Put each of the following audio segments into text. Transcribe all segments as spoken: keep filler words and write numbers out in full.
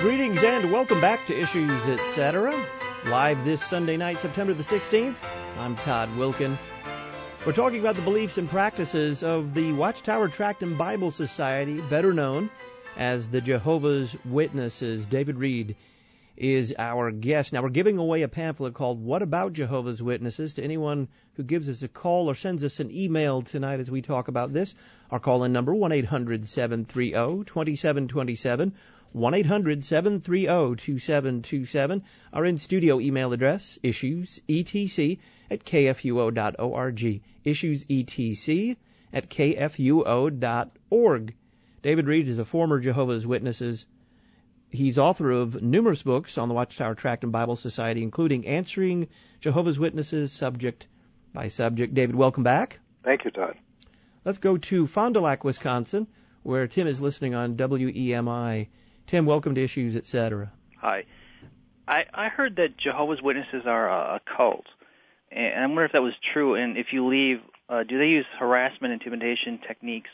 Greetings and welcome back to Issues, et cetera. Live this Sunday night, September the sixteenth. I'm Todd Wilkin. We're talking about the beliefs and practices of the Watchtower Tract and Bible Society, better known as the Jehovah's Witnesses. David Reed is our guest. Now, we're giving away a pamphlet called What About Jehovah's Witnesses to anyone who gives us a call or sends us an email tonight as we talk about this. Our call-in number, one eight hundred seven three zero two seven two seven, one eight hundred seven three zero two seven two seven. Our in-studio email address, issuesetc at k f u o dot org. issuesetc at k f u o dot org. David Reed is a former Jehovah's Witnesses. He's author of numerous books on the Watchtower Tract and Bible Society, including Answering Jehovah's Witnesses subject by subject. David, welcome back. Thank you, Todd. Let's go to Fond du Lac, Wisconsin, where Tim is listening on W E M I. Tim, welcome to Issues, et cetera. Hi. I, I heard that Jehovah's Witnesses are a, a cult, and I wonder if that was true, and if you leave, uh, do they use harassment, intimidation techniques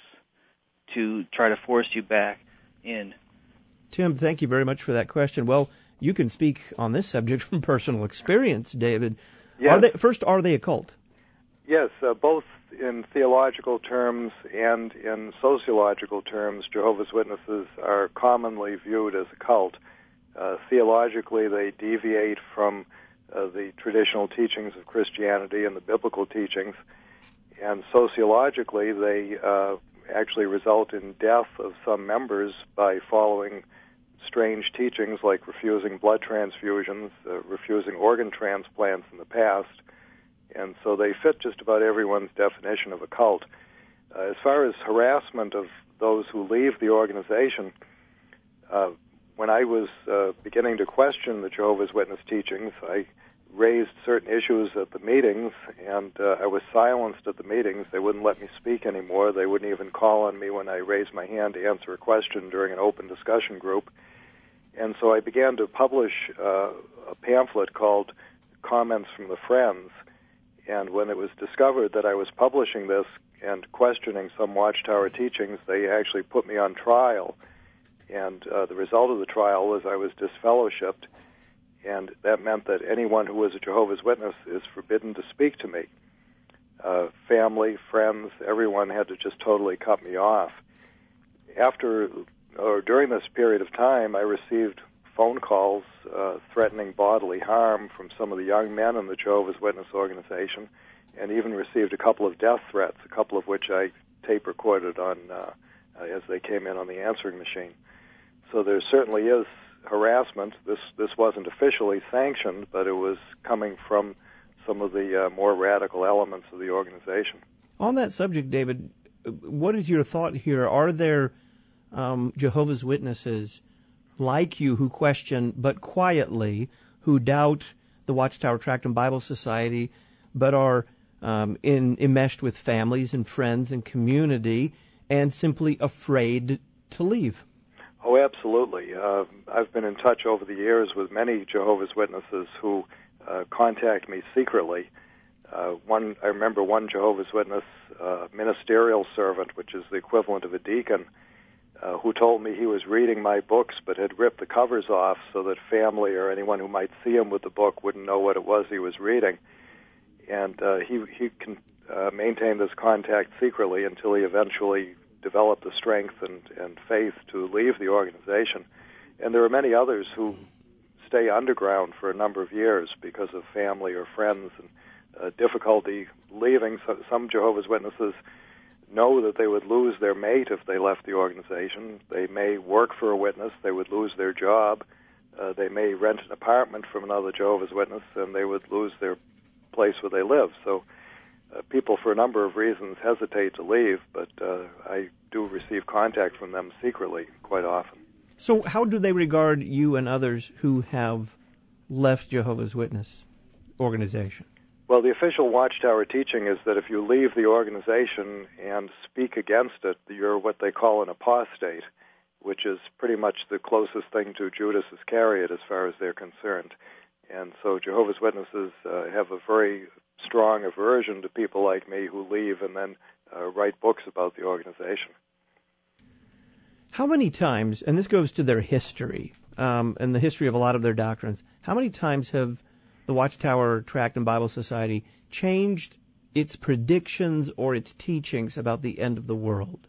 to try to force you back in? Tim, thank you very much for that question. Well, you can speak on this subject from personal experience, David. Yes. Are they, first, are they a cult? Yes, uh, both in theological terms and in sociological terms, Jehovah's Witnesses are commonly viewed as a cult. Uh, theologically, they deviate from uh, the traditional teachings of Christianity and the biblical teachings, and sociologically, they uh, actually result in death of some members by following strange teachings like refusing blood transfusions, uh, refusing organ transplants in the past, and so they fit just about everyone's definition of a cult. Uh, as far as harassment of those who leave the organization, uh, when I was uh, beginning to question the Jehovah's Witness teachings, I raised certain issues at the meetings, and uh, I was silenced at the meetings. They wouldn't let me speak anymore. They wouldn't even call on me when I raised my hand to answer a question during an open discussion group. And so I began to publish uh, a pamphlet called Comments from the Friends. And when it was discovered that I was publishing this and questioning some Watchtower teachings, they actually put me on trial. And uh, the result of the trial was I was disfellowshipped, and that meant that anyone who was a Jehovah's Witness is forbidden to speak to me. Uh, family, friends, everyone had to just totally cut me off. After or during this period of time, I received phone calls uh, threatening bodily harm from some of the young men in the Jehovah's Witness organization, and even received a couple of death threats, a couple of which I tape recorded on uh, as they came in on the answering machine. So there certainly is harassment. This this wasn't officially sanctioned, but it was coming from some of the uh, more radical elements of the organization. On that subject, David, what is your thought here? Are there um, Jehovah's Witnesses like you who question, but quietly, who doubt the Watchtower Tract and Bible Society, but are um, in, enmeshed with families and friends and community, and simply afraid to leave? Oh, absolutely. Uh, I've been in touch over the years with many Jehovah's Witnesses who uh, contact me secretly. Uh, one, I remember one Jehovah's Witness uh, ministerial servant, which is the equivalent of a deacon, uh, who told me he was reading my books but had ripped the covers off so that family or anyone who might see him with the book wouldn't know what it was he was reading. And uh, he, he can uh, maintain this contact secretly until he eventually developed the strength and, and faith to leave the organization. And there are many others who stay underground for a number of years because of family or friends and uh, difficulty leaving. So some Jehovah's Witnesses know that they would lose their mate if they left the organization. They may work for a witness. They would lose their job. Uh, they may rent an apartment from another Jehovah's Witness, and they would lose their place where they live. So Uh, people, for a number of reasons, hesitate to leave, but uh, I do receive contact from them secretly quite often. So how do they regard you and others who have left Jehovah's Witness organization? Well, the official Watchtower teaching is that if you leave the organization and speak against it, you're what they call an apostate, which is pretty much the closest thing to Judas Iscariot as far as they're concerned. And so Jehovah's Witnesses uh, have a very strong aversion to people like me who leave and then uh, write books about the organization. How many times, and this goes to their history, um, and the history of a lot of their doctrines, how many times have the Watchtower Tract and Bible Society changed its predictions or its teachings about the end of the world?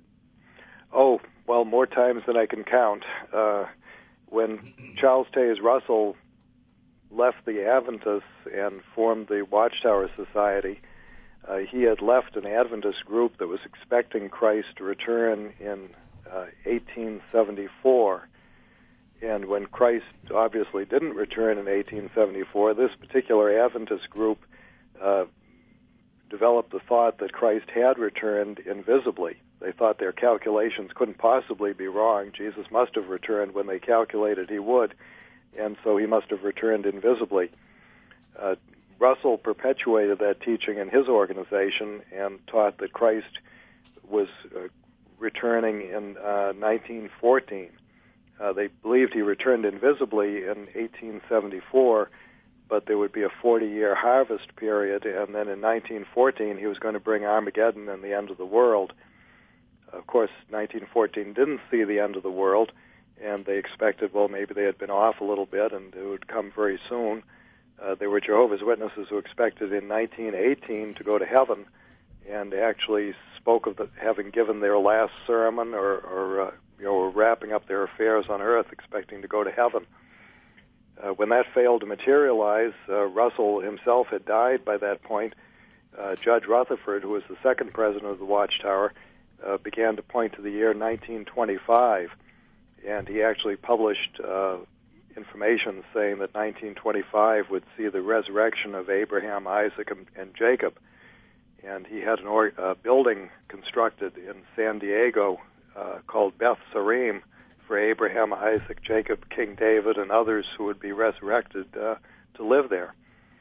Oh, well, more times than I can count. Uh, when Charles Taze Russell left the Adventists and formed the Watchtower Society, uh, he had left an Adventist group that was expecting Christ to return in uh, eighteen seventy-four. And when Christ obviously didn't return in eighteen seventy-four, this particular Adventist group uh, developed the thought that Christ had returned invisibly. They thought their calculations couldn't possibly be wrong. Jesus must have returned when they calculated he would, and so he must have returned invisibly. Uh, Russell perpetuated that teaching in his organization and taught that Christ was uh, returning in uh, nineteen fourteen. Uh, they believed he returned invisibly in eighteen seventy-four, but there would be a forty-year harvest period, and then in nineteen fourteen he was going to bring Armageddon and the end of the world. Of course, nineteen fourteen didn't see the end of the world, and they expected, well, maybe they had been off a little bit and it would come very soon. Uh, there were Jehovah's Witnesses who expected in nineteen eighteen to go to heaven, and actually spoke of the, having given their last sermon or, or uh, you know, were wrapping up their affairs on earth, expecting to go to heaven. Uh, when that failed to materialize, uh, Russell himself had died by that point. Uh, Judge Rutherford, who was the second president of the Watchtower, uh, began to point to the year nineteen twenty-five, and he actually published uh, information saying that nineteen twenty-five would see the resurrection of Abraham, Isaac, and, and Jacob. And he had an or, uh, building constructed in San Diego uh, called Beth Sarim for Abraham, Isaac, Jacob, King David, and others who would be resurrected uh, to live there.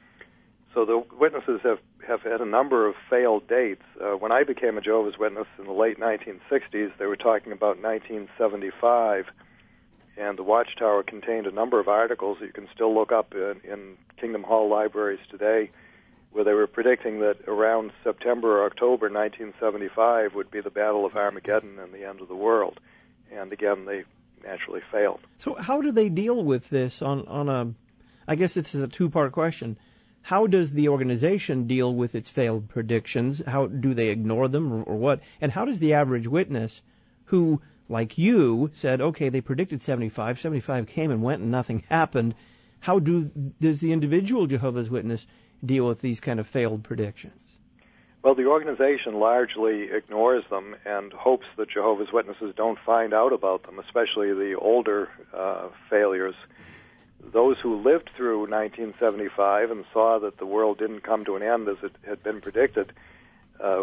So the witnesses have, have had a number of failed dates. Uh, when I became a Jehovah's Witness in the late nineteen sixties, they were talking about nineteen seventy-five, and the Watchtower contained a number of articles that you can still look up in, in Kingdom Hall libraries today, where they were predicting that around September or October nineteen seventy-five would be the Battle of Armageddon and the end of the world. And again, they naturally failed. So how do they deal with this on, on a, I guess this is a two-part question. How does the organization deal with its failed predictions? How do they ignore them or, or what? And how does the average witness who, like you, said, okay, they predicted seventy-five, seventy-five came and went and nothing happened, how do does the individual Jehovah's Witness deal with these kind of failed predictions? Well, the organization largely ignores them and hopes that Jehovah's Witnesses don't find out about them, especially the older uh, failures. Those who lived through nineteen seventy-five and saw that the world didn't come to an end as it had been predicted uh,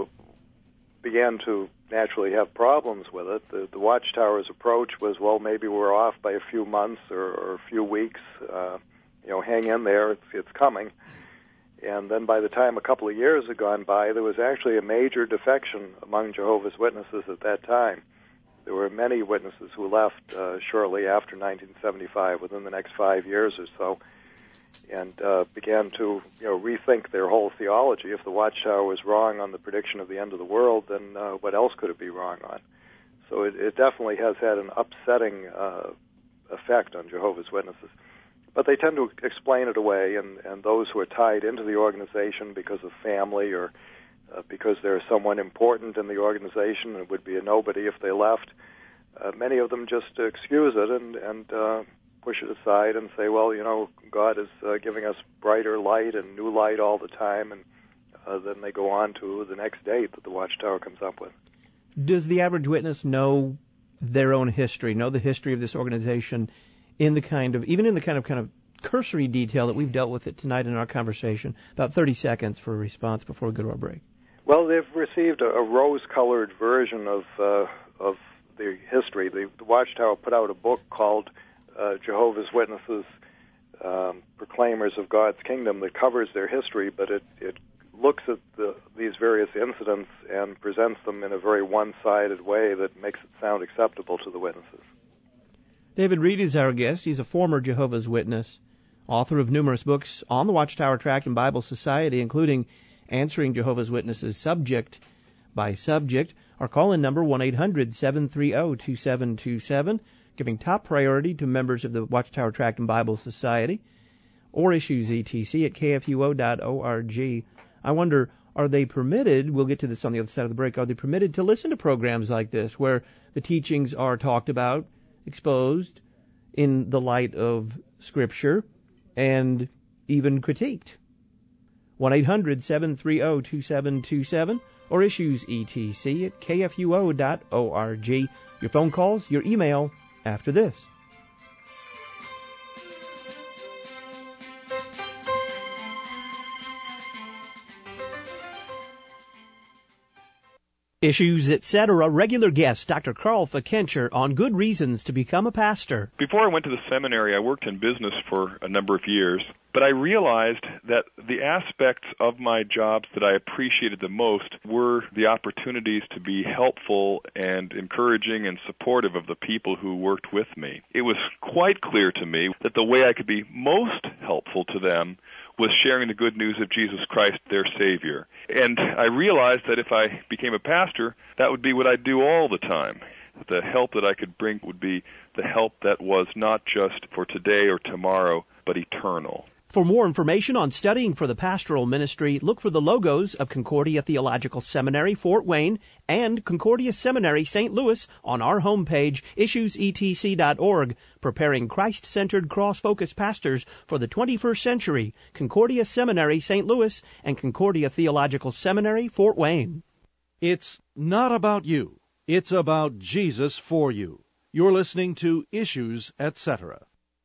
began to naturally have problems with it. The, the Watchtower's approach was, well, maybe we're off by a few months or, or a few weeks. Uh, you know, hang in there, it's, it's coming. And then by the time a couple of years had gone by, there was actually a major defection among Jehovah's Witnesses at that time. There were many witnesses who left uh, shortly after nineteen seventy-five, within the next five years or so, and uh, began to you know rethink their whole theology. If the Watchtower was wrong on the prediction of the end of the world, then uh, what else could it be wrong on? So it, it definitely has had an upsetting uh, effect on Jehovah's Witnesses. But they tend to explain it away, and, and those who are tied into the organization because of family or uh, because they're someone important in the organization and would be a nobody if they left, uh, many of them just excuse it and, and uh, push it aside and say, well, you know, God is uh, giving us brighter light and new light all the time, and uh, then they go on to the next date that the Watchtower comes up with. Does the average witness know their own history, know the history of this organization in the kind of, even in the kind of kind of cursory detail that we've dealt with it tonight in our conversation? About thirty seconds for a response before we go to our break. Well, they've received a, a rose-colored version of uh, of the history. The, the Watchtower put out a book called uh, Jehovah's Witnesses, um, Proclaimers of God's Kingdom, that covers their history, but it, it looks at the, these various incidents and presents them in a very one-sided way that makes it sound acceptable to the witnesses. David Reed is our guest. He's a former Jehovah's Witness, author of numerous books on the Watchtower Tract and Bible Society, including Answering Jehovah's Witnesses Subject by Subject. Our call-in number, one eight hundred seven three zero two seven two seven. giving top priority to members of the Watchtower Tract and Bible Society, or Issues E T C at k f u o dot org. I wonder, are they permitted, we'll get to this on the other side of the break, are they permitted to listen to programs like this where the teachings are talked about, exposed in the light of Scripture, and even critiqued? one eight hundred seven three zero two seven two seven or Issues E T C at k f u o dot org. Your phone calls, your email, after this. Issues, et cetera. Regular guest, Doctor Carl Fickenscher, on good reasons to become a pastor. Before I went to the seminary, I worked in business for a number of years, but I realized that the aspects of my jobs that I appreciated the most were the opportunities to be helpful and encouraging and supportive of the people who worked with me. It was quite clear to me that the way I could be most helpful to them was sharing the good news of Jesus Christ, their Savior. And I realized that if I became a pastor, that would be what I'd do all the time. The help that I could bring would be the help that was not just for today or tomorrow, but eternal. For more information on studying for the pastoral ministry, look for the logos of Concordia Theological Seminary, Fort Wayne, and Concordia Seminary, Saint Louis, on our homepage, issues e t c dot org, preparing Christ-centered, cross-focused pastors for the twenty-first century, Concordia Seminary, Saint Louis, and Concordia Theological Seminary, Fort Wayne. It's not about you. It's about Jesus for you. You're listening to Issues, et cetera.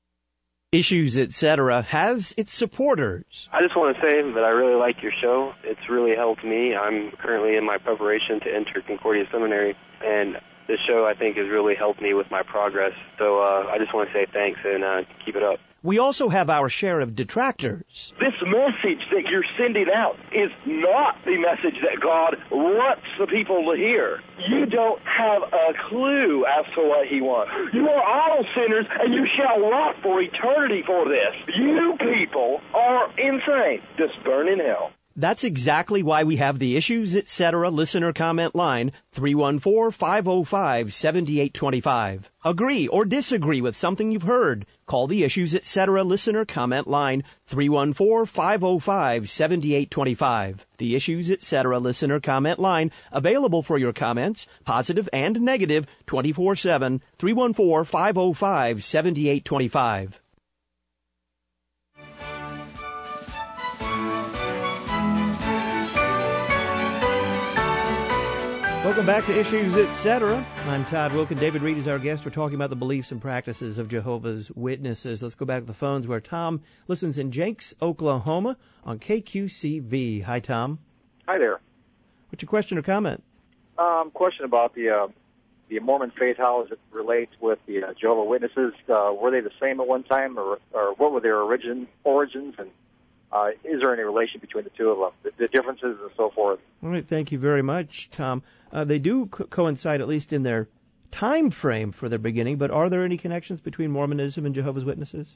Issues, et cetera, has its supporters. I just want to say that I really like your show. It's really helped me. I'm currently in my preparation to enter Concordia Seminary, and this show, I think, has really helped me with my progress. So uh, I just want to say thanks and uh, keep it up. We also have our share of detractors. This message that you're sending out is not the message that God wants the people to hear. You don't have a clue as to what He wants. You are all sinners, and you shall rot for eternity for this. You people are insane. Just burn in hell. That's exactly why we have the Issues, et cetera. listener comment line, three one four, five oh five, seven eight two five. Agree or disagree with something you've heard? Call the Issues, et cetera. listener comment line, three one four, five oh five, seven eight two five. The Issues, et cetera. listener comment line, available for your comments, positive and negative, twenty-four seven, three one four, five oh five, seven eight two five. Welcome back to Issues, et cetera. I'm Todd Wilkin. David Reed is our guest. We're talking about the beliefs and practices of Jehovah's Witnesses. Let's go back to the phones where Tom listens in Jenks, Oklahoma on K Q C V. Hi, Tom. Hi there. What's your question or comment? Um, question about the uh, the Mormon faith, how does it relate with the uh, Jehovah's Witnesses? Uh, were they the same at one time, or, or what were their origin origins, and uh, is there any relation between the two of them, the, the differences and so forth? All right, thank you very much, Tom. Uh, they do co- coincide, at least in their time frame for their beginning, but are there any connections between Mormonism and Jehovah's Witnesses?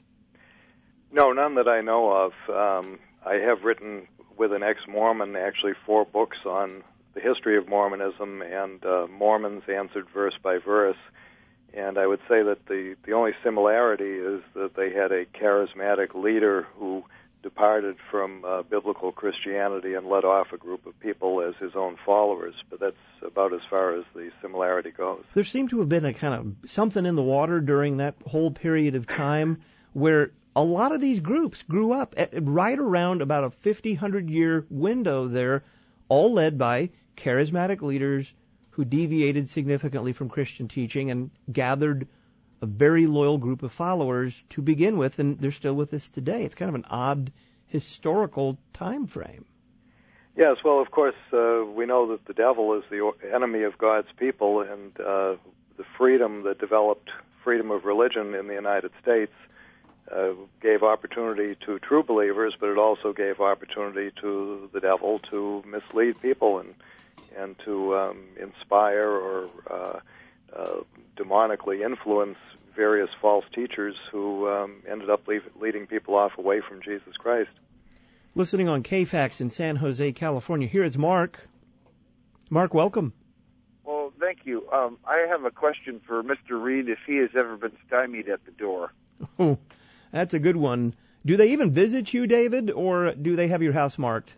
No, none that I know of. Um, I have written with an ex-Mormon actually four books on the history of Mormonism and uh, Mormons answered verse by verse. And I would say that the, the only similarity is that they had a charismatic leader who departed from uh, biblical Christianity and led off a group of people as his own followers, but that's about as far as the similarity goes. There seemed to have been a kind of something in the water during that whole period of time where a lot of these groups grew up at, right around about a fifty, one hundred year window there, all led by charismatic leaders who deviated significantly from Christian teaching and gathered a very loyal group of followers to begin with, and they're still with us today. It's kind of an odd historical time frame. Yes, well, of course, uh, we know that the devil is the enemy of God's people, and uh, the freedom that developed, freedom of religion in the United States, uh, gave opportunity to true believers, but it also gave opportunity to the devil to mislead people and and to um, inspire or uh, uh, demonically influence various false teachers who um, ended up leave, leading people off away from Jesus Christ. Listening on K FAX in San Jose, California. Here is Mark. Mark, welcome. Well, thank thank you. Um, I have a question for Mister Reed, if he has ever been stymied at the door. Oh, that's a good one. Do they even visit you, David, or do they have your house marked?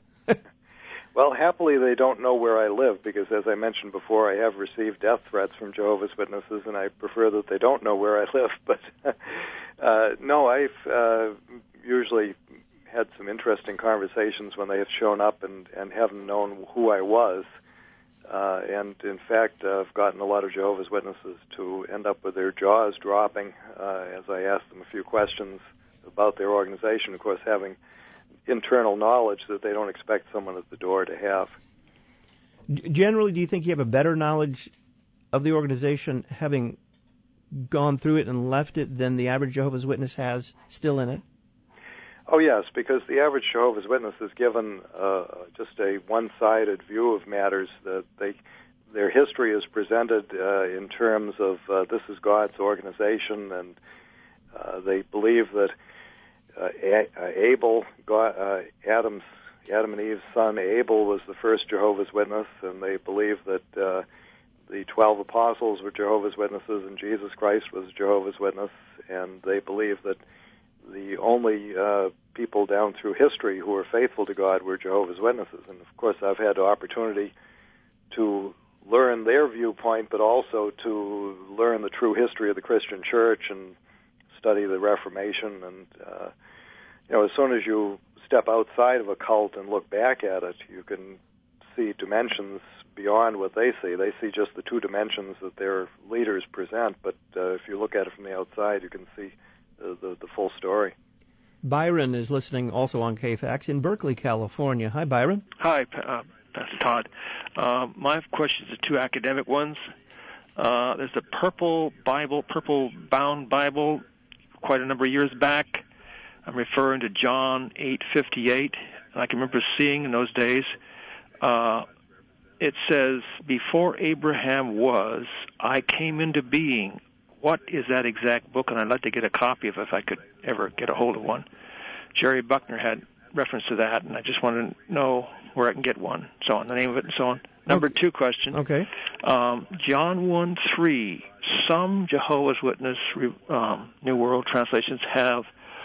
Well, happily, they don't know where I live because, as I mentioned before, I have received death threats from Jehovah's Witnesses, and I prefer that they don't know where I live. But uh, no, I've uh, usually had some interesting conversations when they have shown up and, and haven't known who I was. Uh, and, in fact, uh, I've gotten a lot of Jehovah's Witnesses to end up with their jaws dropping uh, as I ask them a few questions about their organization, of course, having internal knowledge that they don't expect someone at the door to have. Generally, do you think you have a better knowledge of the organization having gone through it and left it than the average Jehovah's Witness has still in it? Oh, yes, because the average Jehovah's Witness is given uh, just a one-sided view of matters. That they, their history is presented uh, in terms of uh, this is God's organization, and uh, they believe that uh, A- Abel, God, uh, Adam's, Adam and Eve's son Abel was the first Jehovah's Witness, and they believe that uh, the twelve apostles were Jehovah's Witnesses, and Jesus Christ was a Jehovah's Witness, and they believe that the only uh, people down through history who were faithful to God were Jehovah's Witnesses. And, of course, I've had the opportunity to learn their viewpoint, but also to learn the true history of the Christian church and study the Reformation. And, uh, you know, as soon as you step outside of a cult and look back at it, you can see dimensions beyond what they see. They see just the two dimensions that their leaders present, but uh, if you look at it from the outside, you can see the, the, the full story. Byron is listening also on K F A X in Berkeley, California. Hi, Byron. Hi, uh, Pastor Todd. Uh, my questions are two academic ones. Uh, there's the Purple Bible, Purple Bound Bible, quite a number of years back. I'm referring to John eight fifty-eight. And I can remember seeing in those days, uh, it says, "Before Abraham was, I came into being." What is that exact book? And I'd like to get a copy of it if I could ever get a hold of one. Jerry Buckner had reference to that, and I just want to know where I can get one, so on, the name of it and so on. Number okay. two question. Okay. Um, John one three. Some Jehovah's Witness um, New World translations have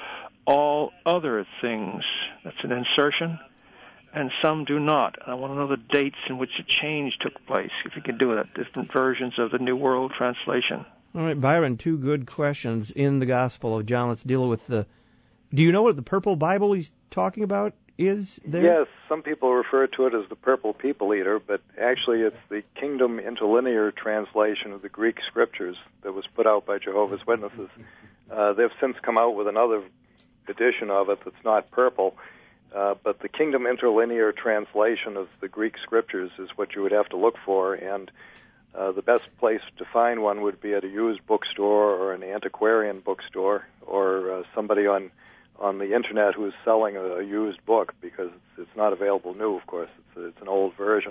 all other things. That's an insertion. And some do not. I want to know the dates in which the change took place, if you can do it, different versions of the New World Translation. All right, Byron, two good questions in the Gospel of John. Let's deal with the... Do you know what the Purple Bible he's talking about is there? Yes, some people refer to it as the Purple People Eater, but actually it's the Kingdom Interlinear translation of the Greek Scriptures that was put out by Jehovah's Witnesses. Uh, they've since come out with another edition of it that's not purple, uh, but the Kingdom Interlinear translation of the Greek Scriptures is what you would have to look for, and Uh, the best place to find one would be at a used bookstore or an antiquarian bookstore or uh, somebody on on the internet who's selling a, a used book, because it's, it's not available new, of course. It's, a, it's an old version.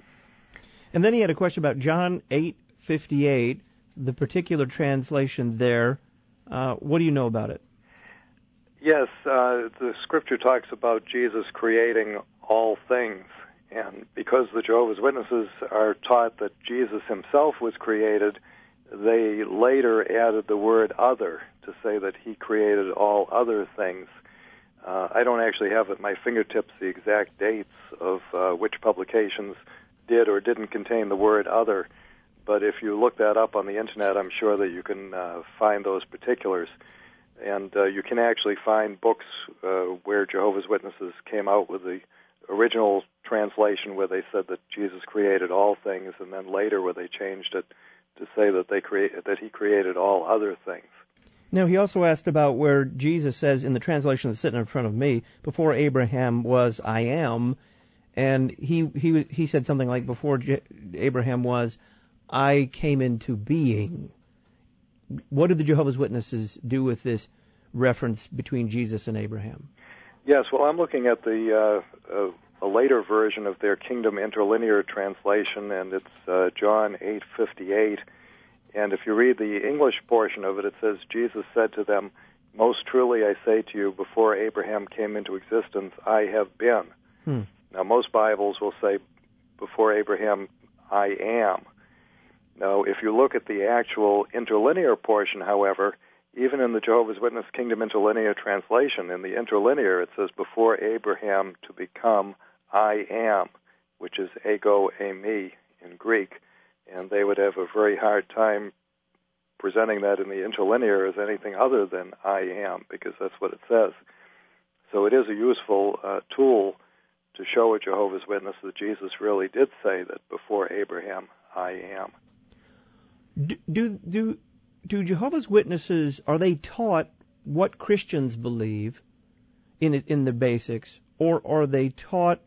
And then he had a question about John eight fifty-eight, the particular translation there. Uh, what do you know about it? Yes, uh, the scripture talks about Jesus creating all things. And because the Jehovah's Witnesses are taught that Jesus himself was created, they later added the word other to say that he created all other things. Uh, I don't actually have at my fingertips the exact dates of uh, which publications did or didn't contain the word other, but if you look that up on the Internet, I'm sure that you can uh, find those particulars. And uh, you can actually find books uh, where Jehovah's Witnesses came out with the original translation where they said that Jesus created all things, and then later where they changed it to say that they create that he created all other things. Now, he also asked about where Jesus says in the translation that's sitting in front of me, "Before Abraham was, I am," and he he he said something like, "Before J- Abraham was, I came into being." What did the Jehovah's Witnesses do with this reference between Jesus and Abraham? Yes, well, I'm looking at the uh, uh, a later version of their Kingdom Interlinear translation, and it's uh, John eight fifty-eight. And if you read the English portion of it, it says, "Jesus said to them, 'Most truly I say to you, before Abraham came into existence, I have been.'" Hmm. Now, most Bibles will say, "Before Abraham, I am." Now, if you look at the actual interlinear portion, however, even in the Jehovah's Witness Kingdom Interlinear translation, in the interlinear, it says, before Abraham to become I am, which is ego eimi in Greek, and they would have a very hard time presenting that in the interlinear as anything other than I am, because that's what it says. So it is a useful uh, tool to show a Jehovah's Witness that Jesus really did say that before Abraham, I am. Do, do, do, do Jehovah's Witnesses, are they taught what Christians believe in in the basics, or are they taught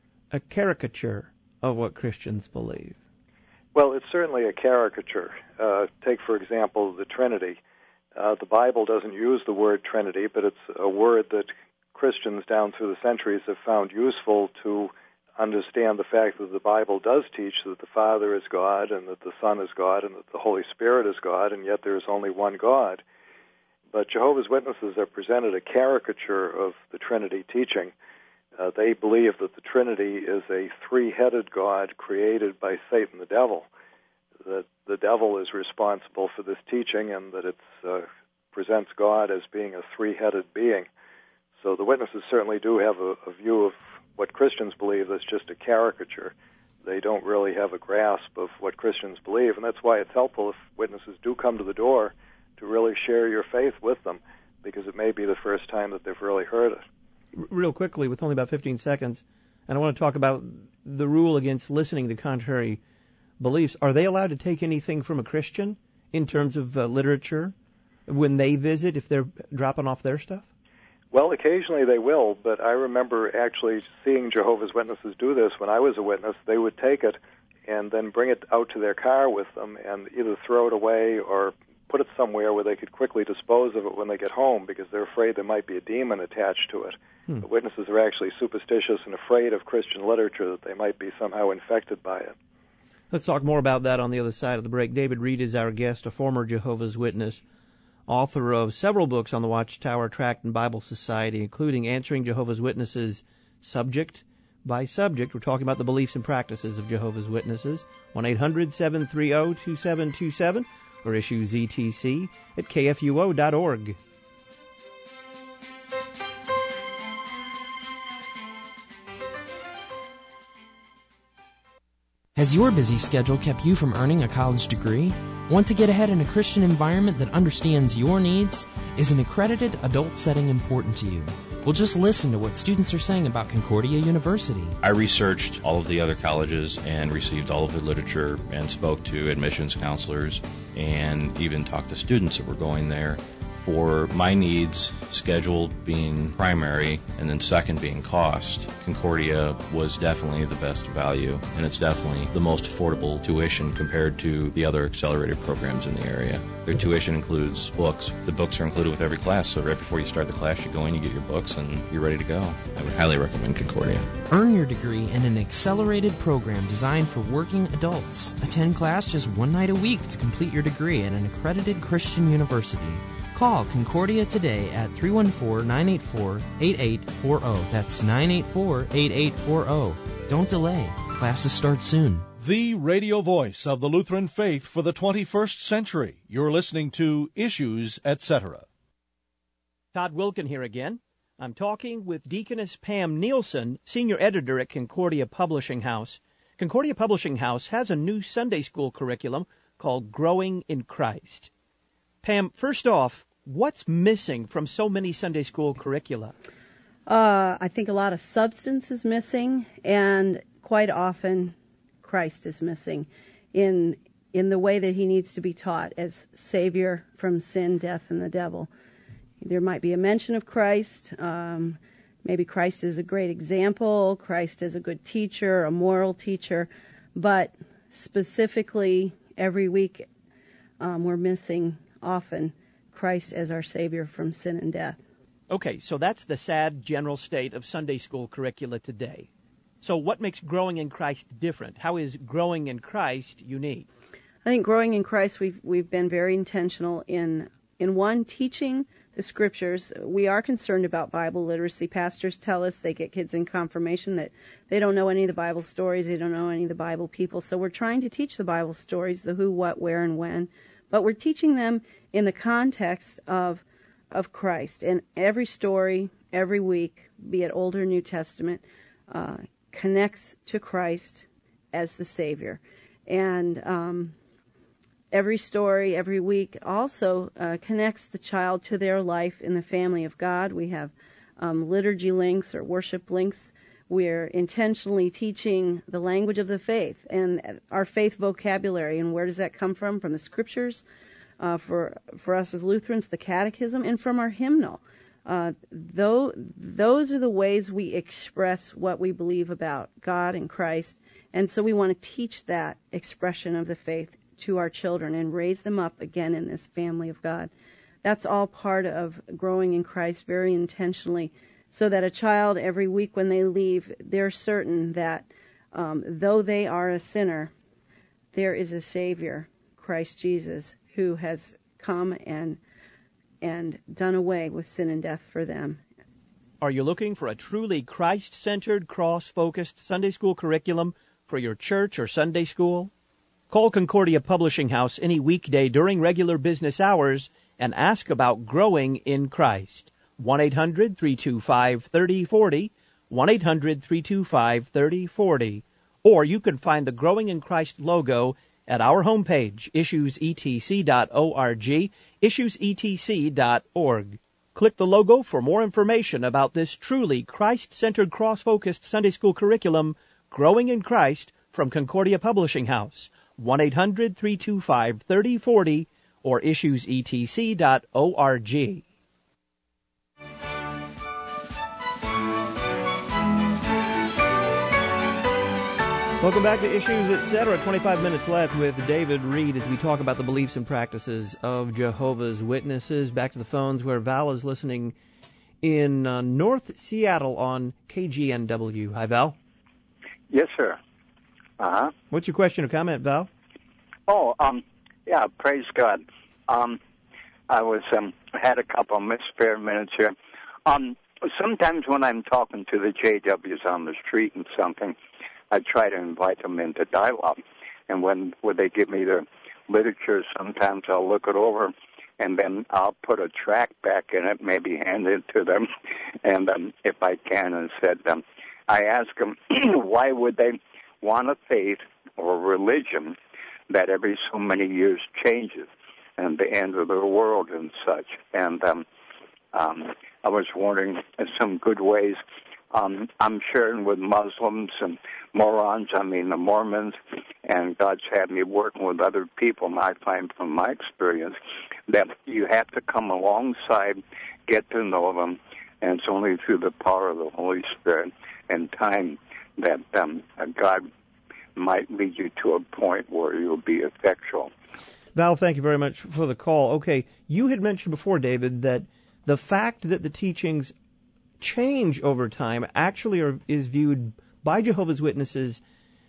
a caricature of what Christians believe? Well, it's certainly a caricature. Uh, take, for example, the Trinity. Uh, the Bible doesn't use the word Trinity, but it's a word that Christians down through the centuries have found useful to understand the fact that the Bible does teach that the Father is God and that the Son is God and that the Holy Spirit is God, and yet there is only one God. But Jehovah's Witnesses have presented a caricature of the Trinity teaching. Uh, they believe that the Trinity is a three-headed God created by Satan the devil, that the devil is responsible for this teaching and that it uh, presents God as being a three-headed being. So the witnesses certainly do have a, a view of what Christians believe that's just a caricature. They don't really have a grasp of what Christians believe, and that's why it's helpful if witnesses do come to the door to really share your faith with them, because it may be the first time that they've really heard it. Real quickly, with only about fifteen seconds, and I want to talk about the rule against listening to contrary beliefs. Are they allowed to take anything from a Christian in terms of uh, literature when they visit, if they're dropping off their stuff? Well, occasionally they will, but I remember actually seeing Jehovah's Witnesses do this when I was a witness. They would take it and then bring it out to their car with them and either throw it away or put it somewhere where they could quickly dispose of it when they get home, because they're afraid there might be a demon attached to it. Hmm. The witnesses are actually superstitious and afraid of Christian literature, that they might be somehow infected by it. Let's talk more about that on the other side of the break. David Reed is our guest, a former Jehovah's Witness, author of several books on the Watchtower Tract and Bible Society, including Answering Jehovah's Witnesses Subject by Subject. We're talking about the beliefs and practices of Jehovah's Witnesses. one eight hundred seven three zero two seven two seven or issue Z T C at K F U O dot org. Has your busy schedule kept you from earning a college degree? Want to get ahead in a Christian environment that understands your needs? Is an accredited adult setting important to you? Well, just listen to what students are saying about Concordia University. I researched all of the other colleges and received all of the literature and spoke to admissions counselors and even talked to students that were going there. For my needs, schedule being primary and then second being cost, Concordia was definitely the best value, and it's definitely the most affordable tuition compared to the other accelerated programs in the area. Their tuition includes books. The books are included with every class, so right before you start the class, you go in, you get your books, and you're ready to go. I would highly recommend Concordia. Earn your degree in an accelerated program designed for working adults. Attend class just one night a week to complete your degree at an accredited Christian university. Call Concordia today at three one four, nine eight four, eight eight four zero. That's nine eight four, eight eight four zero. Don't delay. Classes start soon. The radio voice of the Lutheran faith for the twenty-first century. You're listening to Issues, et cetera. Todd Wilken here again. I'm talking with Deaconess Pam Nielsen, senior editor at Concordia Publishing House. Concordia Publishing House has a new Sunday school curriculum called Growing in Christ. Pam, first off, what's missing from so many Sunday school curricula? Uh, I think a lot of substance is missing, and quite often Christ is missing in in the way that he needs to be taught as Savior from sin, death, and the devil. There might be a mention of Christ. Um, maybe Christ is a great example. Christ is a good teacher, a moral teacher. But specifically, every week um, we're missing often Christ as our Savior from sin and death. Okay, so that's the sad general state of Sunday school curricula today. So what makes Growing in Christ different? How is Growing in Christ unique? I think Growing in Christ, we've we've been very intentional in in one, teaching the Scriptures. We are concerned about Bible literacy. Pastors tell us they get kids in confirmation that they don't know any of the Bible stories, they don't know any of the Bible people. So we're trying to teach the Bible stories, the who, what, where, and when. But we're teaching them in the context of of Christ. And every story, every week, be it Old or New Testament, uh, connects to Christ as the Savior. And um, every story, every week, also uh, connects the child to their life in the family of God. We have um, liturgy links or worship links. We're intentionally teaching the language of the faith and our faith vocabulary. And where does that come from? From the Scriptures, uh, for for us as Lutherans, the Catechism, and from our hymnal. Uh, though, those are the ways we express what we believe about God and Christ. And so we want to teach that expression of the faith to our children and raise them up again in this family of God. That's all part of growing in Christ very intentionally, so that a child every week when they leave, they're certain that um, though they are a sinner, there is a Savior, Christ Jesus, who has come and and done away with sin and death for them. Are you looking for a truly Christ-centered, cross-focused Sunday school curriculum for your church or Sunday school? Call Concordia Publishing House any weekday during regular business hours and ask about growing in Christ. one eight hundred three two five three oh four oh, one eight hundred three two five three oh four oh. Or you can find the Growing in Christ logo at our homepage, issues e t c dot org, issues e t c dot org. Click the logo for more information about this truly Christ-centered, cross-focused Sunday school curriculum, Growing in Christ, from Concordia Publishing House, one eight hundred three two five three oh four oh, or issues e t c dot org. Welcome back to Issues, et cetera. twenty-five minutes left with David Reed as we talk about the beliefs and practices of Jehovah's Witnesses. Back to the phones where Val is listening in uh, North Seattle on K G N W. Hi, Val. Yes, sir. Uh-huh. What's your question or comment, Val? Oh, um, yeah, praise God. Um, I was um, had a couple of spare minutes here. Um, sometimes when I'm talking to the J Ws on the street and something, I try to invite them into dialogue. And when, when they give me their literature, sometimes I'll look it over, and then I'll put a tract back in it, maybe hand it to them, and um, if I can, and said, um, I ask them, why would they want a faith or religion that every so many years changes, and the end of the world and such? And um, um, I was wondering some good ways. Um, I'm sharing with Muslims and morons, I mean the Mormons, and God's had me working with other people, and I find from my experience that you have to come alongside, get to know them, and it's only through the power of the Holy Spirit and time that um, God might lead you to a point where you'll be effectual. Val, thank you very much for the call. Okay, you had mentioned before, David, that the fact that the teachings change over time actually are, is viewed by Jehovah's Witnesses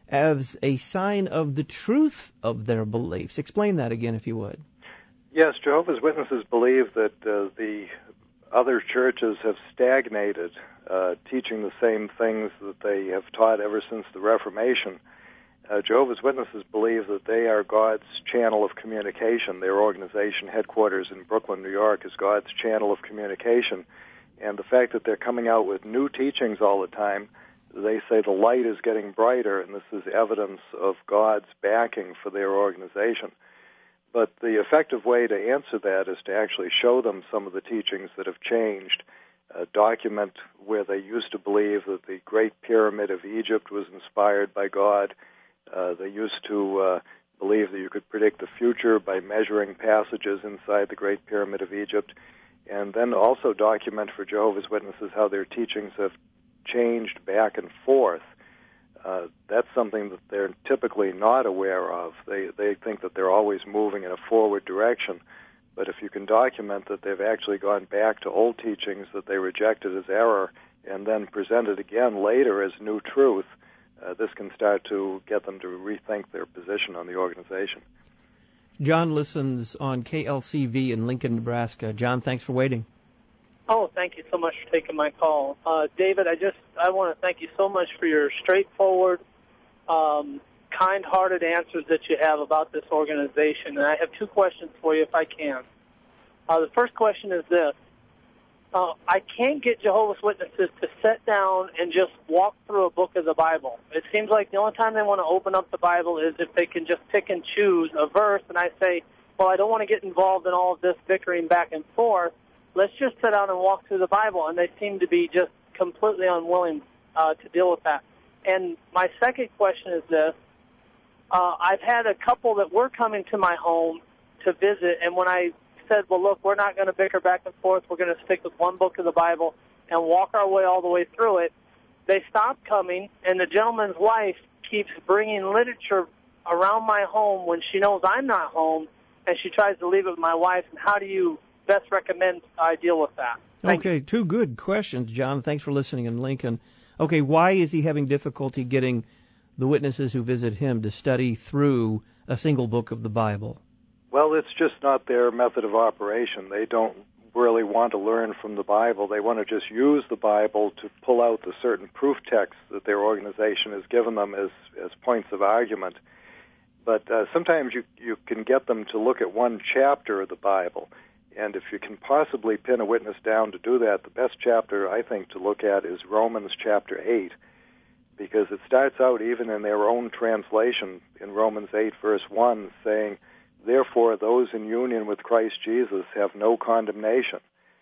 as a sign of the truth of their beliefs. Explain that again, if you would. Yes, Jehovah's Witnesses believe that uh, the other churches have stagnated, uh, teaching the same things that they have taught ever since the Reformation. Uh, Jehovah's Witnesses believe that they are God's channel of communication. Their organization headquarters in Brooklyn, New York, is God's channel of communication. And the fact that they're coming out with new teachings all the time, they say the light is getting brighter, and this is evidence of God's backing for their organization. But the effective way to answer that is to actually show them some of the teachings that have changed, uh, document where they used to believe that the Great Pyramid of Egypt was inspired by God. Uh, they used to uh, believe that you could predict the future by measuring passages inside the Great Pyramid of Egypt. And then also document for Jehovah's Witnesses how their teachings have changed back and forth. Uh, that's something that they're typically not aware of. They they think that they're always moving in a forward direction. But if you can document that they've actually gone back to old teachings that they rejected as error and then presented again later as new truth, uh, this can start to get them to rethink their position on the organization. John listens on K L C V in Lincoln, Nebraska. John, thanks for waiting. Oh, thank you so much for taking my call. Uh, David, I just I want to thank you so much for your straightforward, um, kind-hearted answers that you have about this organization. And I have two questions for you, if I can. Uh, the first question is this. Uh, I can't get Jehovah's Witnesses to sit down and just walk through a book of the Bible. It seems like the only time they want to open up the Bible is if they can just pick and choose a verse, and I say, well, I don't want to get involved in all of this bickering back and forth. Let's just sit down and walk through the Bible, and they seem to be just completely unwilling uh, to deal with that. And my second question is this. Uh, I've had a couple that were coming to my home to visit, and when I said, well, look, we're not going to bicker back and forth. We're going to stick with one book of the Bible and walk our way all the way through it, they stopped coming, and the gentleman's wife keeps bringing literature around my home when she knows I'm not home, and she tries to leave it with my wife. And how do you best recommend I deal with that? Thank okay, you. Two good questions, John. Thanks for listening in Lincoln. Okay, why is he having difficulty getting the witnesses who visit him to study through a single book of the Bible? Well, it's just not their method of operation. They don't really want to learn from the Bible. They want to just use the Bible to pull out the certain proof texts that their organization has given them as, as points of argument. But uh, sometimes you, you can get them to look at one chapter of the Bible. And if you can possibly pin a witness down to do that, the best chapter, I think, to look at is Romans chapter eight, because it starts out even in their own translation in Romans eight, verse one, saying, "Therefore those in union with Christ Jesus have no condemnation."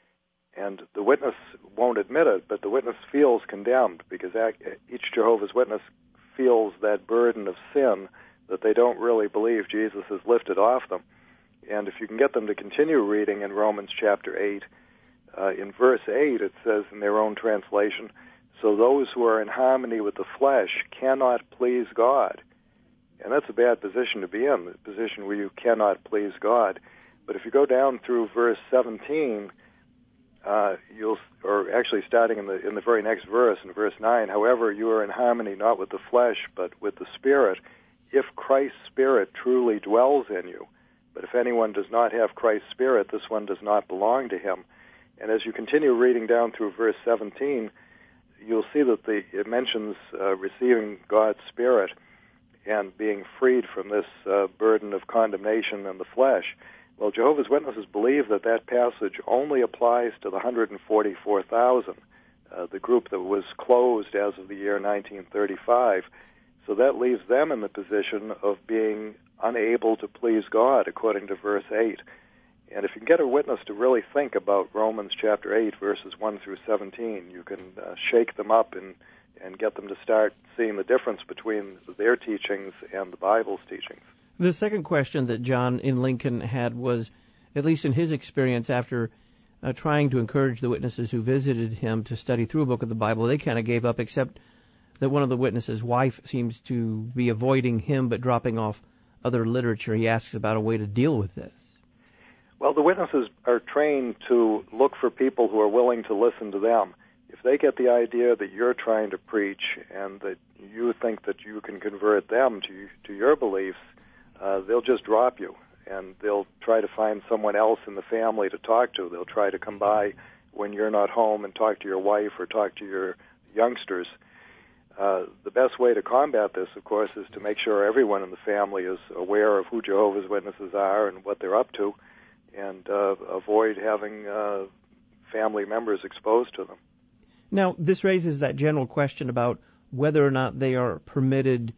And the witness won't admit it, but the witness feels condemned, because each Jehovah's Witness feels that burden of sin that they don't really believe Jesus has lifted off them. And if you can get them to continue reading in Romans chapter eight, uh, in verse eight it says in their own translation, "So those who are in harmony with the flesh cannot please God." And that's a bad position to be in, the position where you cannot please God. But if you go down through verse seventeen, uh, you'll, or actually starting in the in the very next verse, in verse nine, "However, you are in harmony not with the flesh, but with the Spirit, if Christ's Spirit truly dwells in you. But if anyone does not have Christ's Spirit, this one does not belong to him." And as you continue reading down through verse seventeen, you'll see that the, it mentions uh, receiving God's Spirit and being freed from this uh, burden of condemnation in the flesh. Well, Jehovah's Witnesses believe that that passage only applies to the one hundred forty-four thousand, uh, the group that was closed as of the year nineteen thirty-five. So that leaves them in the position of being unable to please God, according to verse eight. And if you can get a witness to really think about Romans chapter eight, verses one through seventeen, you can uh, shake them up and, and get them to start seeing the difference between their teachings and the Bible's teachings. The second question that John in Lincoln had was, at least in his experience, after uh, trying to encourage the witnesses who visited him to study through a book of the Bible, they kind of gave up, except that one of the witnesses' wife seems to be avoiding him but dropping off other literature. He asks about a way to deal with this. Well, the witnesses are trained to look for people who are willing to listen to them. If they get the idea that you're trying to preach and that you think that you can convert them to to your beliefs, uh, they'll just drop you, and they'll try to find someone else in the family to talk to. They'll try to come by when you're not home and talk to your wife or talk to your youngsters. Uh, the best way to combat this, of course, is to make sure everyone in the family is aware of who Jehovah's Witnesses are and what they're up to, and uh, avoid having uh, family members exposed to them. Now, this raises that general question about whether or not they are permitted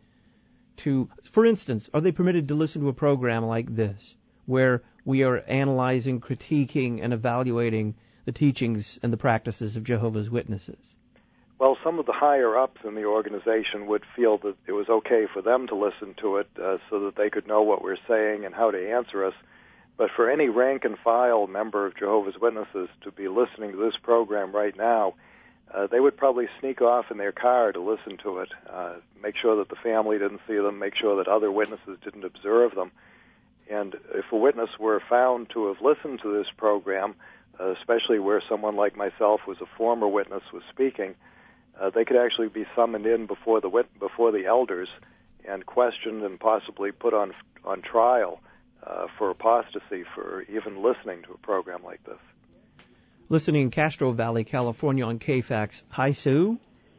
to, for instance, are they permitted to listen to a program like this, where we are analyzing, critiquing, and evaluating the teachings and the practices of Jehovah's Witnesses? Well, some of the higher-ups in the organization would feel that it was okay for them to listen to it uh, so that they could know what we're saying and how to answer us. But for any rank-and-file member of Jehovah's Witnesses to be listening to this program right now, uh, they would probably sneak off in their car to listen to it, uh, make sure that the family didn't see them, make sure that other witnesses didn't observe them. And if a witness were found to have listened to this program, uh, especially where someone like myself was a former witness was speaking, Uh, they could actually be summoned in before the wit- before the elders and questioned and possibly put on on trial uh, for apostasy for even listening to a program like this. Listening in Castro Valley, California on K FAX. Hi, Sue.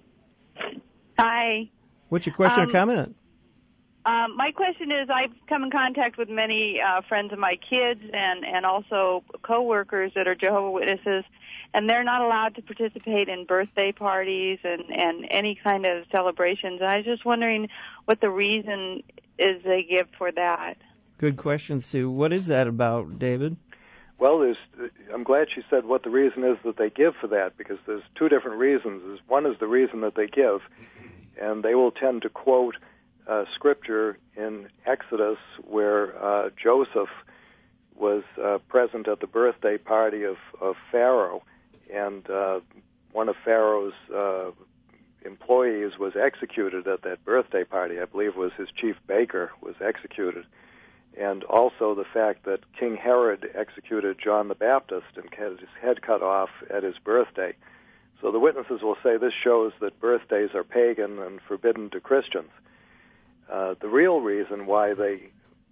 Hi. What's your question Um, or comment? Um, my question is, I've come in contact with many uh, friends of my kids and, and also coworkers that are Jehovah's Witnesses, and they're not allowed to participate in birthday parties and, and any kind of celebrations. And I was just wondering what the reason is they give for that. Good question, Sue. What is that about, David? Well, there's, I'm glad she said what the reason is that they give for that, because there's two different reasons. One is the reason that they give, and they will tend to quote uh, scripture in Exodus where uh, Joseph was uh, present at the birthday party of, of Pharaoh, and uh, one of Pharaoh's uh, employees was executed at that birthday party. I believe it was his chief baker was executed. And also the fact that King Herod executed John the Baptist and had his head cut off at his birthday. So the witnesses will say this shows that birthdays are pagan and forbidden to Christians. Uh, the real reason why they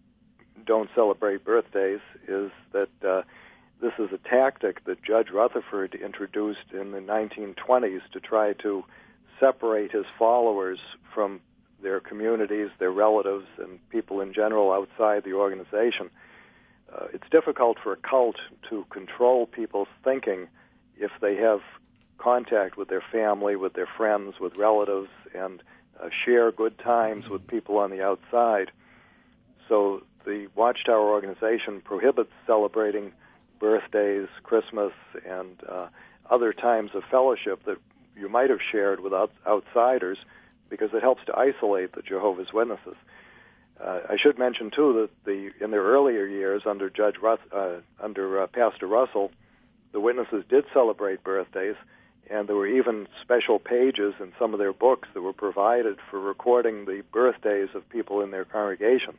don't celebrate birthdays is that uh, this is a tactic that Judge Rutherford introduced in the nineteen twenties to try to separate his followers from their communities, their relatives, and people in general outside the organization. Uh, it's difficult for a cult to control people's thinking if they have contact with their family, with their friends, with relatives, and uh, share good times with people on the outside. So the Watchtower organization prohibits celebrating birthdays, Christmas, and uh, other times of fellowship that you might have shared with out- outsiders, because it helps to isolate the Jehovah's Witnesses. Uh, I should mention too that the in their earlier years under Judge Russ, uh, under uh, Pastor Russell, the witnesses did celebrate birthdays, and there were even special pages in some of their books that were provided for recording the birthdays of people in their congregations.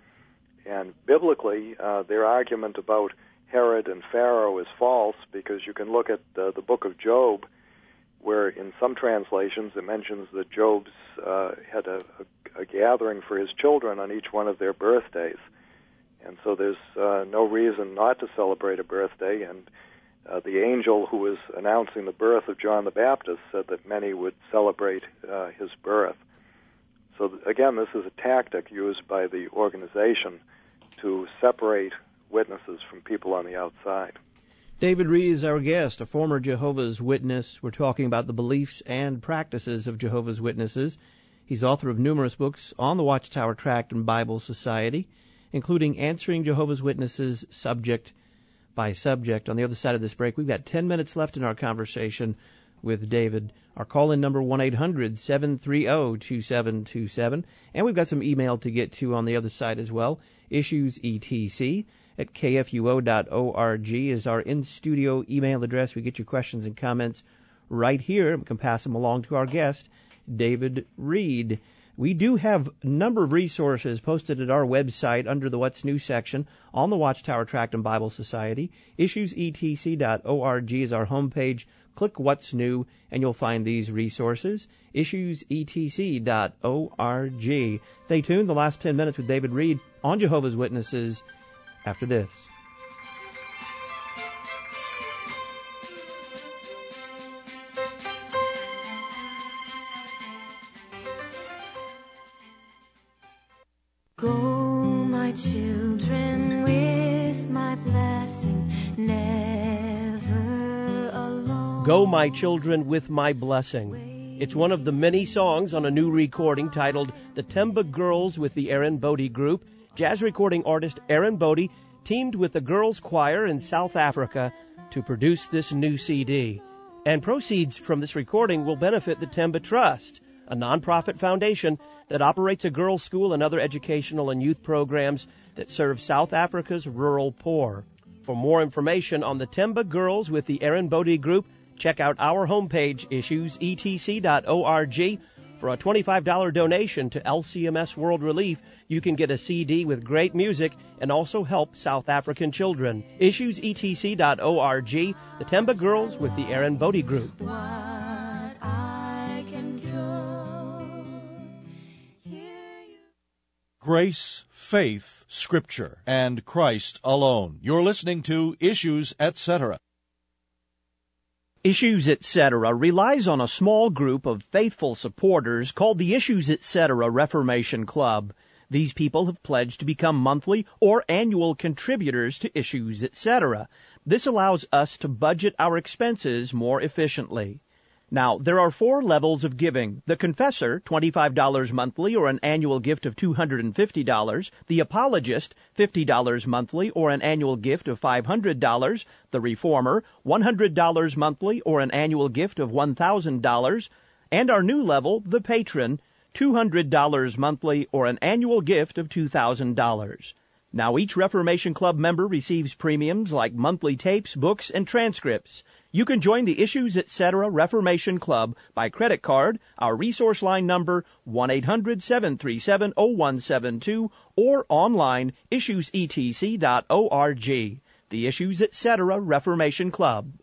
And biblically, uh, their argument about Herod and Pharaoh is false, because you can look at uh, the book of Job, where in some translations it mentions that Job's uh, had a, a, a gathering for his children on each one of their birthdays. And so there's uh, no reason not to celebrate a birthday. And uh, the angel who was announcing the birth of John the Baptist said that many would celebrate uh, his birth. So th- again, this is a tactic used by the organization to separate witnesses from people on the outside. David Reed is our guest, a former Jehovah's Witness. We're talking about the beliefs and practices of Jehovah's Witnesses. He's author of numerous books on the Watchtower Tract and Bible Society, including Answering Jehovah's Witnesses subject by subject. On the other side of this break, we've got ten minutes left in our conversation with David. Our call-in number, one eight hundred seven three zero two seven two seven. And we've got some email to get to on the other side as well. Issues E T C at K F U O dot org is our in-studio email address. We get your questions and comments right here. We can pass them along to our guest, David Reed. We do have a number of resources posted at our website under the What's New section on the Watchtower Tract and Bible Society. issues E T C dot org is our homepage. Click What's New, and you'll find these resources. issues E T C dot org. Stay tuned. The last ten minutes with David Reed on Jehovah's Witnesses after this. Go, my children, with my blessing, never alone. Go, my children, with my blessing. It's one of the many songs on a new recording titled The Temba Girls with the Aaron Bodie Group. Jazz recording artist Aaron Bodie teamed with the Girls Choir in South Africa to produce this new C D. And proceeds from this recording will benefit the Temba Trust, a nonprofit foundation that operates a girls' school and other educational and youth programs that serve South Africa's rural poor. For more information on the Temba Girls with the Aaron Bodie Group, check out our homepage, issues E T C dot org. For a twenty-five dollars donation to L C M S World Relief, you can get a C D with great music and also help South African children. issues E T C dot org, the Temba Girls with the Aaron Bodie Group. Grace, faith, Scripture, and Christ alone. You're listening to Issues, et cetera. Issues, et cetera relies on a small group of faithful supporters called the Issues, et cetera Reformation Club. These people have pledged to become monthly or annual contributors to Issues, et cetera. This allows us to budget our expenses more efficiently. Now, there are four levels of giving. The Confessor, twenty-five dollars monthly or an annual gift of two hundred fifty dollars. The Apologist, fifty dollars monthly or an annual gift of five hundred dollars. The Reformer, one hundred dollars monthly or an annual gift of one thousand dollars. And our new level, the Patron, two hundred dollars monthly or an annual gift of two thousand dollars. Now, each Reformation Club member receives premiums like monthly tapes, books, and transcripts. You can join the Issues, et cetera Reformation Club by credit card, our resource line number one eight hundred seven three seven oh one seven two, or online issues e t c dot org. The Issues, et cetera Reformation Club.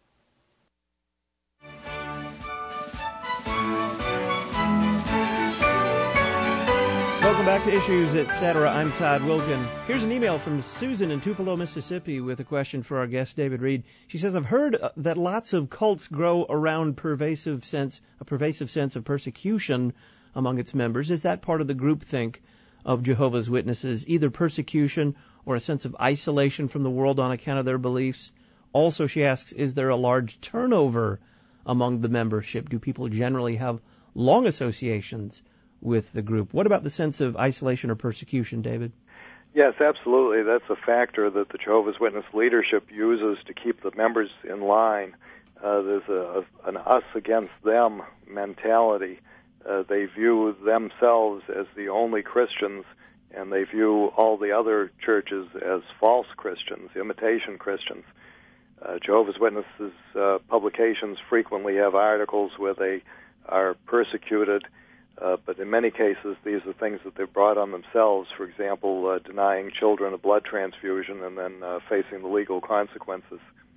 Welcome back to Issues, et cetera. I'm Todd Wilkin. Here's an email from Susan in Tupelo, Mississippi, with a question for our guest, David Reed. She says, I've heard that lots of cults grow around pervasive sense, a pervasive sense of persecution among its members. Is that part of the groupthink of Jehovah's Witnesses, either persecution or a sense of isolation from the world on account of their beliefs? Also, she asks, is there a large turnover among the membership? Do people generally have long associations with the group? What about the sense of isolation or persecution, David? Yes, absolutely. That's a factor that the Jehovah's Witness leadership uses to keep the members in line. Uh, there's a, an us against them mentality. Uh, they view themselves as the only Christians, and they view all the other churches as false Christians, imitation Christians. Uh, Jehovah's Witnesses uh, publications frequently have articles where they are persecuted. Uh, but in many cases, these are things that they've brought on themselves. For example, uh, denying children a blood transfusion and then uh, facing the legal consequences.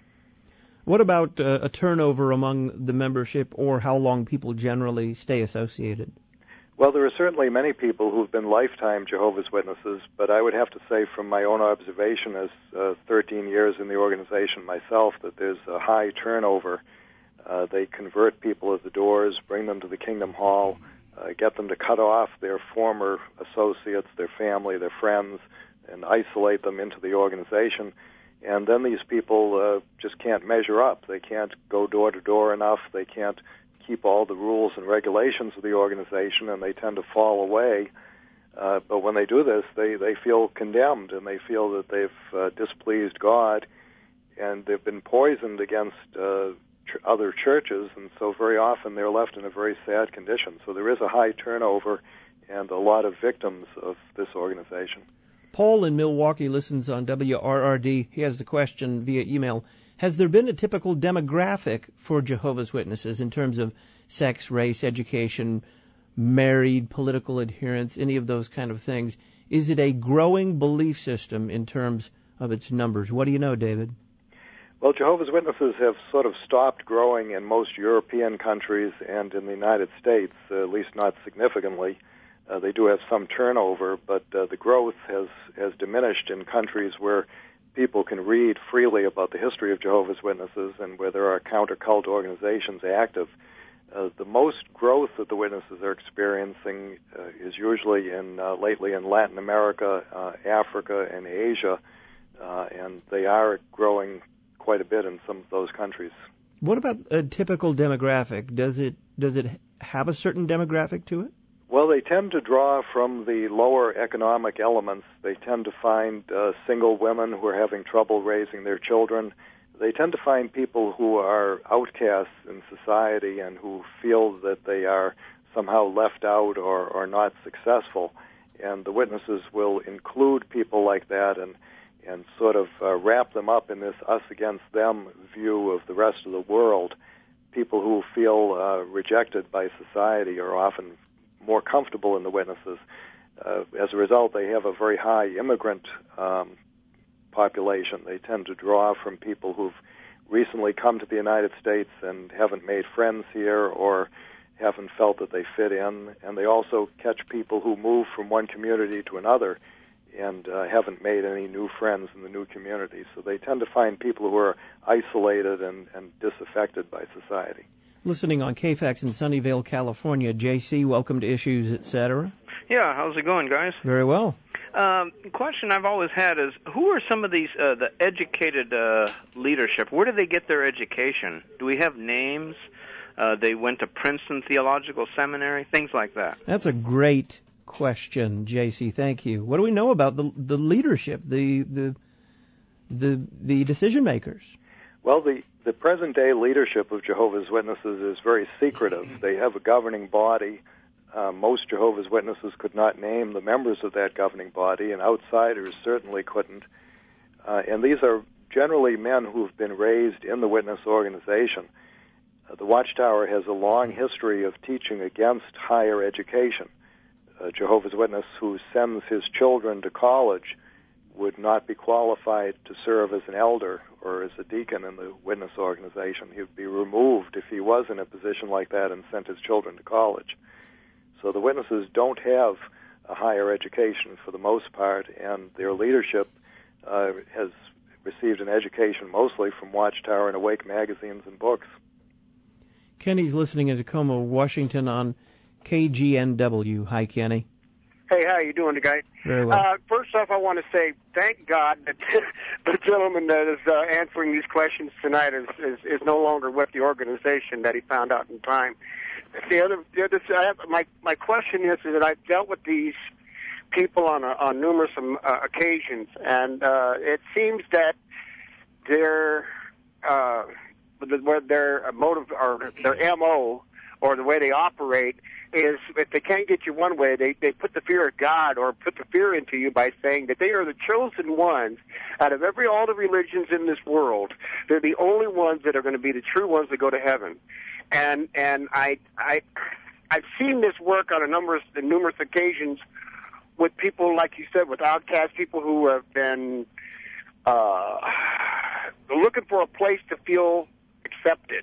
What about uh, a turnover among the membership, or how long people generally stay associated? Well, there are certainly many people who've been lifetime Jehovah's Witnesses, but I would have to say from my own observation as uh, thirteen years in the organization myself that there's a high turnover. Uh, they convert people at the doors, bring them to the Kingdom Hall, Uh, get them to cut off their former associates, their family, their friends, and isolate them into the organization. And then these people uh, just can't measure up. They can't go door to door enough. They can't keep all the rules and regulations of the organization, and they tend to fall away. Uh, but when they do this, they, they feel condemned, and they feel that they've uh, displeased God, and they've been poisoned against uh, other churches, and so very often they're left in a very sad condition. So there is a high turnover and a lot of victims of this organization. Paul in Milwaukee listens on W R R D. He has the question via email. Has there been a typical demographic for Jehovah's Witnesses in terms of sex, race, education, married, political adherence, any of those kind of things? Is it a growing belief system in terms of its numbers? What do you know, David? Well, Jehovah's Witnesses have sort of stopped growing in most European countries and in the United States, uh, at least not significantly. Uh, they do have some turnover, but uh, the growth has, has diminished in countries where people can read freely about the history of Jehovah's Witnesses and where there are counter-cult organizations active. Uh, the most growth that the Witnesses are experiencing uh, is usually in uh, lately in Latin America, uh, Africa, and Asia, uh, and they are growing quite a bit in some of those countries. What about a typical demographic? Does it does it have a certain demographic to it? Well, they tend to draw from the lower economic elements. They tend to find uh, single women who are having trouble raising their children. They tend to find people who are outcasts in society and who feel that they are somehow left out or, or not successful. And the Witnesses will include people like that and and sort of uh, wrap them up in this us against them view of the rest of the world. People who feel uh, rejected by society are often more comfortable in the Witnesses. Uh, as a result, they have a very high immigrant um, population. They tend to draw from people who've recently come to the United States and haven't made friends here or haven't felt that they fit in. And they also catch people who move from one community to another and uh, haven't made any new friends in the new community. So they tend to find people who are isolated and, and disaffected by society. Listening on K FAX in Sunnyvale, California, J C, welcome to Issues, et cetera. Yeah, how's it going, guys? Very well. Um, the question I've always had is, who are some of these, uh, the educated uh, leadership? Where do they get their education? Do we have names? Uh, they went to Princeton Theological Seminary, things like that. That's a great question, J C. Thank you. What do we know about the the leadership, the the the the decision makers? Well, the the present day leadership of Jehovah's Witnesses is very secretive. They have a governing body. Uh, most Jehovah's Witnesses could not name the members of that governing body, and outsiders certainly couldn't. Uh, and these are generally men who have been raised in the witness organization. Uh, the Watchtower has a long history of teaching against higher education. A Jehovah's Witness who sends his children to college would not be qualified to serve as an elder or as a deacon in the witness organization. He would be removed if he was in a position like that and sent his children to college. So the witnesses don't have a higher education for the most part, and their leadership uh, has received an education mostly from Watchtower and Awake magazines and books. Kenny's listening in Tacoma, Washington on K G N W. Hi, Kenny. Hey, how you doing, guy? Very well. Uh, first off, I want to say thank God that the gentleman that is uh, answering these questions tonight is, is is no longer with the organization that he found out in time. The other, the other, I have, my my question is, is that I've dealt with these people on a, on numerous um, uh, occasions, and uh, it seems that their uh, their motive or their M O or the way they operate is, if they can't get you one way, they, they put the fear of God or put the fear into you by saying that they are the chosen ones out of every all the religions in this world. They're the only ones that are going to be the true ones that go to heaven. And and I I I've seen this work on a number of numerous occasions with people, like you said, with outcast people who have been uh, looking for a place to feel accepted.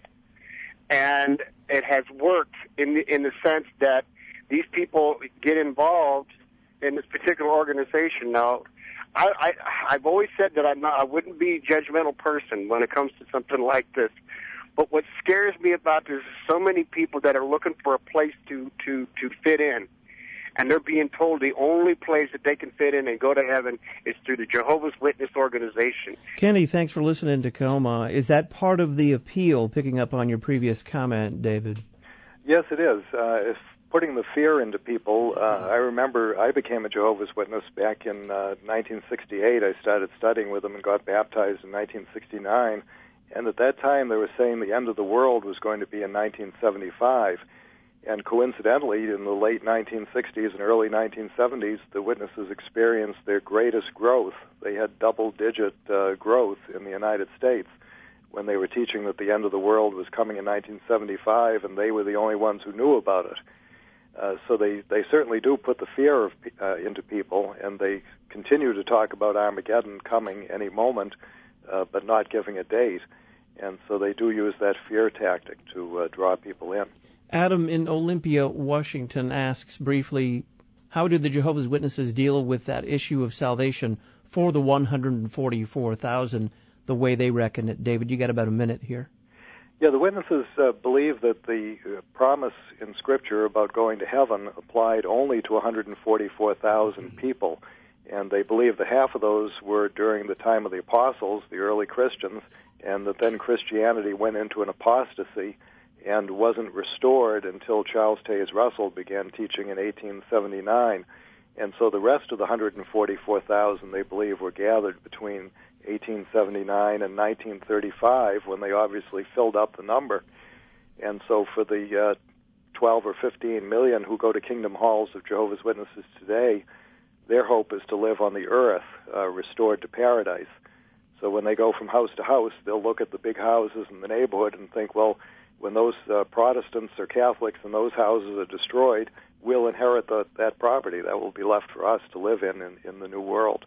And it has worked in the, in the sense that these people get involved in this particular organization. Now, I, I, I've always said that I'm not, I wouldn't be a judgmental person when it comes to something like this. But what scares me about this is so many people that are looking for a place to, to, to fit in. And they're being told the only place that they can fit in and go to heaven is through the Jehovah's Witness organization. Kenny, thanks for listening to Tacoma. Is that part of the appeal, picking up on your previous comment, David? Yes, it is. Uh, if putting the fear into people, uh, I remember I became a Jehovah's Witness back in uh, nineteen sixty-eight. I started studying with them and got baptized in nineteen sixty-nine. And at that time, they were saying the end of the world was going to be in nineteen seventy-five. And coincidentally, in the late nineteen sixties and early nineteen seventies, the witnesses experienced their greatest growth. They had double-digit uh, growth in the United States when they were teaching that the end of the world was coming in nineteen seventy-five, and they were the only ones who knew about it. Uh, so they, they certainly do put the fear of, uh, into people, and they continue to talk about Armageddon coming any moment, uh, but not giving a date. And so they do use that fear tactic to uh, draw people in. Adam in Olympia, Washington asks briefly, how do the Jehovah's Witnesses deal with that issue of salvation for the one hundred forty-four thousand, the way they reckon it? David, you got about a minute here. Yeah, the witnesses uh, believe that the uh, promise in Scripture about going to heaven applied only to one hundred forty-four thousand people, and they believe that half of those were during the time of the apostles, the early Christians, and that then Christianity went into an apostasy and wasn't restored until Charles Taze Russell began teaching in eighteen seventy-nine. And so the rest of the one hundred forty-four thousand, they believe, were gathered between eighteen seventy-nine and nineteen thirty-five, when they obviously filled up the number. And so for the uh, twelve or fifteen million who go to Kingdom Halls of Jehovah's Witnesses today, their hope is to live on the earth, uh, restored to paradise. So when they go from house to house, they'll look at the big houses in the neighborhood and think, well, when those uh, Protestants or Catholics in those houses are destroyed, we'll inherit the, that property. That will be left for us to live in in, in the new world.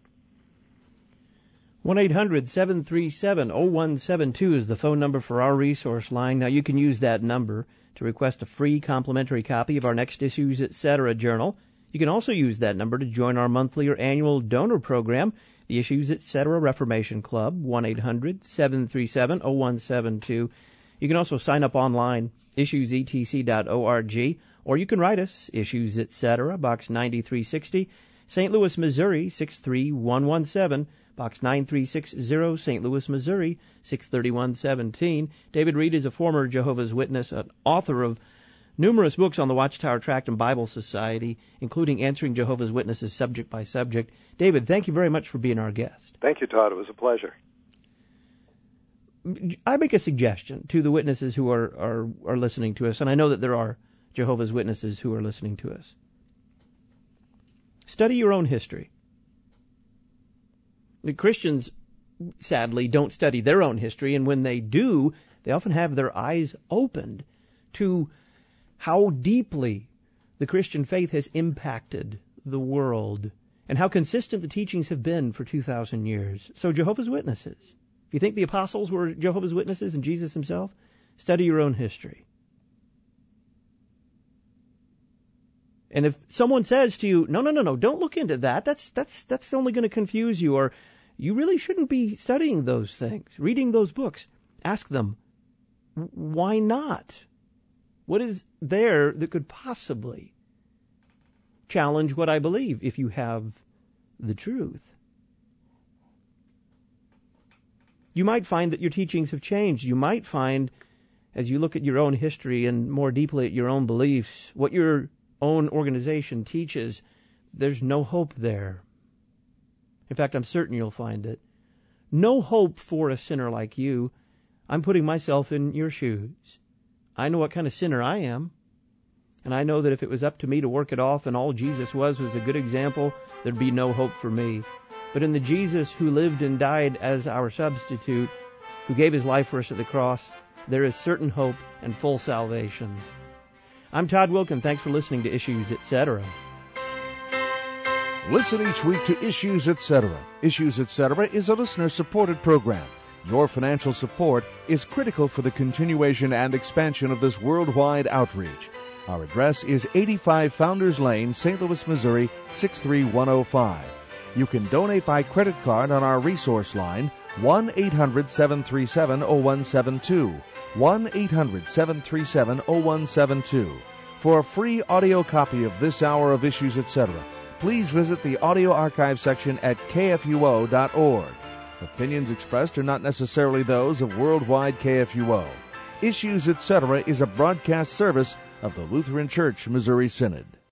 one eight hundred seven three seven oh one seven two is the phone number for our resource line. Now, you can use that number to request a free complimentary copy of our Next Issues, et cetera journal. You can also use that number to join our monthly or annual donor program, the Issues Etc. Reformation Club, one eight hundred seven three seven oh one seven two. You can also sign up online, issues e t c dot org, or you can write us, Issues Etc., Box ninety-three sixty, Saint Louis, Missouri, six three one one seven, Box nine three six zero, Saint Louis, Missouri, six three one one seven. David Reed is a former Jehovah's Witness, an author of numerous books on the Watchtower Tract and Bible Society, including Answering Jehovah's Witnesses subject by subject. David, thank you very much for being our guest. Thank you, Todd. It was a pleasure. I make a suggestion to the witnesses who are, are, are listening to us, and I know that there are Jehovah's Witnesses who are listening to us. Study your own history. The Christians, sadly, don't study their own history, and when they do, they often have their eyes opened to how deeply the Christian faith has impacted the world and how consistent the teachings have been for two thousand years. So Jehovah's Witnesses, if you think the apostles were Jehovah's Witnesses and Jesus himself, study your own history. And if someone says to you, no, no, no, no, don't look into that, that's, that's, that's only going to confuse you, or you really shouldn't be studying those things, reading those books, ask them, why not? What is there that could possibly challenge what I believe if you have the truth? You might find that your teachings have changed. You might find, as you look at your own history and more deeply at your own beliefs, what your own organization teaches, there's no hope there. In fact, I'm certain you'll find it. No hope for a sinner like you. I'm putting myself in your shoes. I know what kind of sinner I am, and I know that if it was up to me to work it off and all Jesus was was a good example, there'd be no hope for me. But in the Jesus who lived and died as our substitute, who gave his life for us at the cross, there is certain hope and full salvation. I'm Todd Wilkin. Thanks for listening to Issues Etc. Listen each week to Issues Etc. Issues Etc. is a listener-supported program. Your financial support is critical for the continuation and expansion of this worldwide outreach. Our address is eighty-five Founders Lane, Saint Louis, Missouri, six three one oh five. You can donate by credit card on our resource line, one eight hundred seven three seven oh one seven two, one eight hundred seven three seven oh one seven two. For a free audio copy of this hour of Issues Etc., please visit the audio archive section at k f u o dot org. Opinions expressed are not necessarily those of Worldwide K F U O. Issues Etc. is a broadcast service of the Lutheran Church Missouri Synod.